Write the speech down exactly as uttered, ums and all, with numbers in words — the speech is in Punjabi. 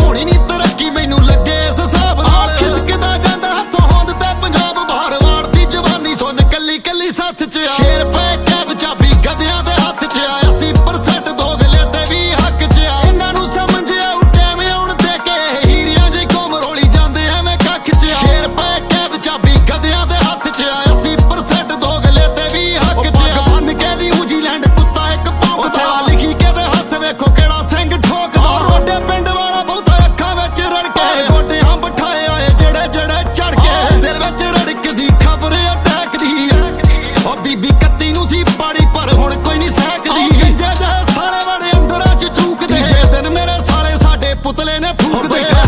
ਹੋਣੀ ਨੀ ਤਰੱਕੀ ਮੈਨੂੰ ਲੱਗੇ ਇਸ ਹਿਸਾਬ ਨਾਲ ਖਿਸਕਦਾ ਜਾਂਦਾ ਹੱਥੋਂ ਹੋਂਦ ਤੇ ਪੰਜਾਬ ਬਾਹਰ ਵਾੜਦੀ ਜਵਾਨੀ ਸੁਣ ਕੱਲੀ ਕੱਲੀ ਸੱਥ ਚ ਆ ਸ਼ੇਰ ਪੈ ਕੈਦ ਚਾਬੀ ਗਧਿਆਂ ਦੇ ਹੱਥ ਚ ਆ ਅੱਸੀ ਪਰਸੈਂਟ ਦੋਗਲੇ ਤੇ ਵੀ ਹੱਕ ਚ ਆ ਇਹਨਾਂ ਨੂੰ ਸਮਝ ਆਉ ਟਾਈਮ ਆਉਣ ਦੇ ਕੇ ਹੀਰਿਆਂ ਜਿਹੀ ਕੌਮ ਰੋਲੀ ਜਾਂਦੇ ਐਵੇਂ ਕੱਖ ਚ ਆ ਸ਼ੇਰ ਪੈ ਕੈਦ ਚਾਬੀ ਗਧਿਆਂ ਦੇ ਹੱਥ ਚ ਆ ਅੱਸੀ ਪਰਸੈਂਟ ਦੋਗਲੇ ਤੇ ਵੀ ਹੱਕ ਚ ਆ ਬੰਨ ਕੇ ਨਿਊਜ਼ੀਲੈਂਡ ਕੁੱਤਾ ਇੱਕ ਭੌਂਕਦਾ ਲਿਖੀ ਕੇ ਦੇ ਹੱਥ ਵੇਖੋ ਕਿਹੜਾ ਸਿੰਘ ਠੋਕਦਾ ਰੋਡੇ ਪਿੰਡ ਵਾਲਾ ਬਹੁਤਾ ਅੱਖਾਂ ਵਿੱਚ ਰੜਕੇ ਗੋਡਿਆਂ ਬਿਠਾਏ ਆਏ ਜਿਹੜੇ ਜਿਹੜੇ ਚੜ ਕੇ ਦਿਲ ਵਿੱਚ ਰੜਕਦੀ ਖਬਰ ਅਟੈਕ ਦੀ ਉਹ ਬੀਬੀ ਕੱਤੀ ਨੂੰ ਸੀ ਪਾੜੀ ਪਰ ਹੁਣ ਕੋਈ ਨਹੀਂ ਸਹਿਕਦੀ ਜੇ ਜੇ ਸਾਲੇ ਬੜੇ ਅੰਦਰਾਂ ਚ ਚੂਕਦੇ ਜੇ ਦਿਨ ਮੇਰੇ ਸਾਲੇ ਸਾਡੇ ਪੁਤਲੇ ਨੇ ਫੂਕਦੇ